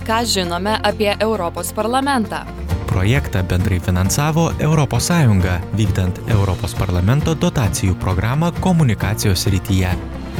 Ką žinome apie Europos parlamentą? Projektą bendrai finansavo ES, vykdant Europos parlamento dotacijų programą komunikacijos srityje.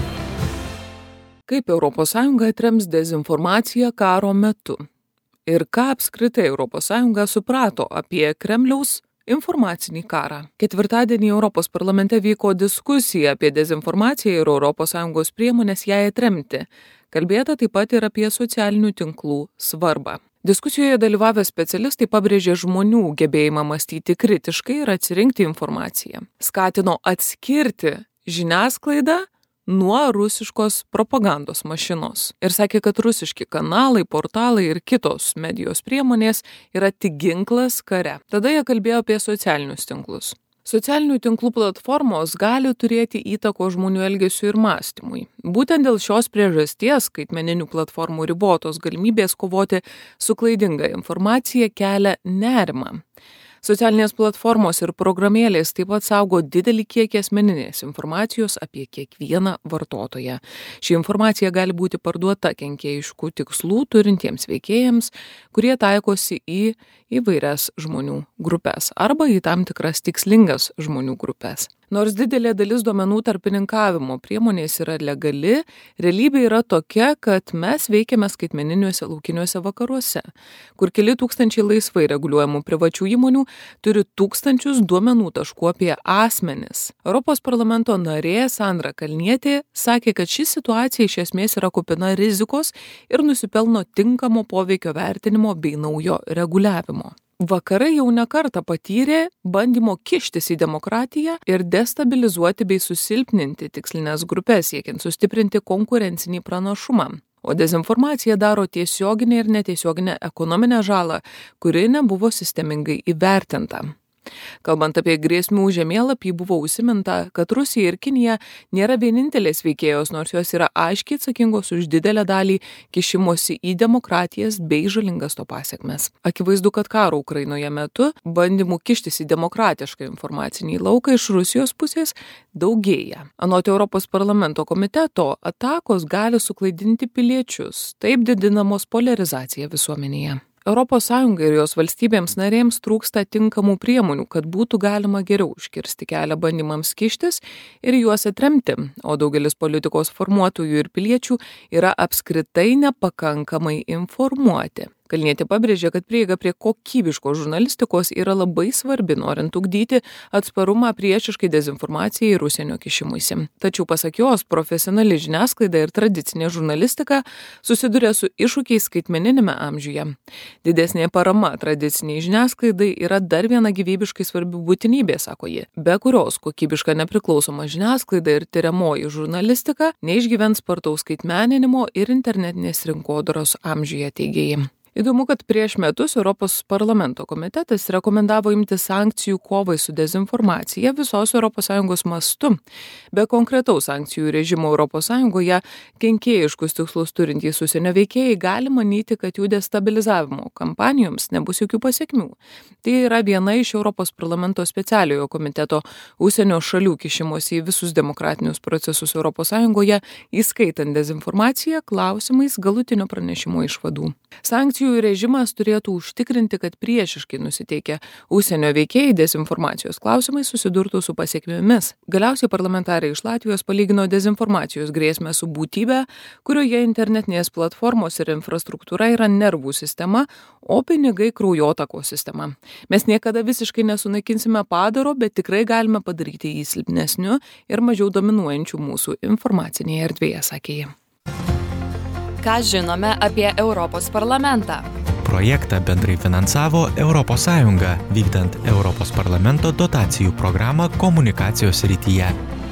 Kaip ES atrems dezinformaciją karo metu? Ir ką apskritai ES suprato apie Kremliaus informacinį karą? Ketvirtadienį Europos parlamente vyko diskusija apie dezinformaciją ir ES priemonės jai atremti. Kalbėta taip pat ir apie socialinių tinklų svarbą. Diskusijoje dalyvavę specialistai pabrėžė žmonių gebėjimą mąstyti kritiškai ir atsirinkti informaciją. Skatino atskirti žiniasklaidą nuo rusiškos propagandos mašinos. Ir sakė, kad rusiški kanalai, portalai ir kitos medijos priemonės yra tik ginklas kare. Tada jie kalbėjo apie socialinius tinklus. Socialinių tinklų platformos gali turėti įtako žmonių elgesiui ir mąstymui. Būtent dėl šios priežasties skaitmeninių platformų ribotos galimybės kovoti su klaidinga informacija kelia nerimą. Socialinės platformos ir programėlės taip pat saugo didelį kiekį asmeninės informacijos apie kiekvieną vartotoją. Ši informacija gali būti parduota kenkėjiškų tikslų turintiems veikėjams, kurie taikosi į įvairias žmonių grupes arba į tam tikras tikslingas žmonių grupes. Nors didelė dalis duomenų tarpininkavimo priemonės yra legali, realybė yra tokia, kad mes veikiame skaitmeniniuose laukiniuose vakaruose, kur keli tūkstančiai laisvai reguliuojamų privačių įmonių turi tūkstančius duomenų taškų apie asmenis. Europos parlamento narė Sandra Kalnietė sakė, kad ši situacija iš esmės yra kupina rizikos ir nusipelno tinkamo poveikio vertinimo bei naujo reguliavimo. Vakarai jau ne kartą patyrė bandymo kištis į demokratiją ir destabilizuoti bei susilpninti tikslinės grupės, siekiant sustiprinti konkurencinį pranašumą. O dezinformacija daro tiesioginę ir netiesioginę ekonominę žalą, kuri nebuvo sistemingai įvertinta. Kalbant apie grėsmių žemėlapį, buvo užsiminta, kad Rusija ir Kinija nėra vienintelės veikėjos, nors jos yra aiškiai atsakingos už didelę dalį kišimosi į demokratijas bei žalingas to pasekmes. Akivaizdu, kad karo Ukrainoje metu bandymų kištis į demokratišką informacinį lauką iš Rusijos pusės daugėja. Anot Europos parlamento komiteto, atakos gali suklaidinti piliečius, taip didinamos poliarizacija visuomenėje. ES ir jos valstybėms narėms trūksta tinkamų priemonių, kad būtų galima geriau užkirsti kelią bandymams kištis ir juos atremti, o daugelis politikos formuotojų ir piliečių yra apskritai nepakankamai informuoti. Kalnietė pabrėžė, kad prieiga prie kokybiškos žurnalistikos yra labai svarbi, norint ugdyti atsparumą priešiškai dezinformacijai ir užsienio kišimuisi. Tačiau pasak jos, profesionali žiniasklaida ir tradicinė žurnalistika susiduria su iššūkiais skaitmeninėme amžiuje. Didesnė parama tradiciniai žiniasklaidai yra dar viena gyvybiškai svarbi būtinybė, sako ji, be kurios kokybiška nepriklausoma žiniasklaida ir tyriamoji žurnalistika neišgyvens spartaus skaitmeninimo ir internetinės rinkodaros amžiuje, teigė ji. Įdomu, kad prieš metus Europos parlamento komitetas rekomendavo imti sankcijų kovai su dezinformacija visos ES mastu. Be konkretaus sankcijų režimo ES kenkėjiškus tikslus turintys užsienio veikėjai gali manyti, kad jų destabilizavimo kampanijoms nebus jokių pasekmių. Tai yra viena iš Europos parlamento specialiojo komiteto užsienio šalių kišimosi į visus demokratinius procesus ES, įskaitant dezinformaciją, klausimais galutinio pranešimo išvadų. Sankcijų režimas turėtų užtikrinti, kad priešiškai nusiteikę užsienio veikėjai dezinformacijos klausimais susidurtų su pasekmėmis. Galiausiai parlamentarai iš Latvijos palygino dezinformacijos grėsmę su būtybe, kurioje internetinės platformos ir infrastruktūra yra nervų sistema, o pinigai kraujotakos sistema. Mes niekada visiškai nesunaikinsime padaro, bet tikrai galime padaryti jį silpnesniu ir mažiau dominuojančiu mūsų informacinėje erdvėje, sakė ji. Ką žinome apie Europos parlamentą? Projektą bendrai finansavo ES, vykdant Europos parlamento dotacijų programą komunikacijos srityje.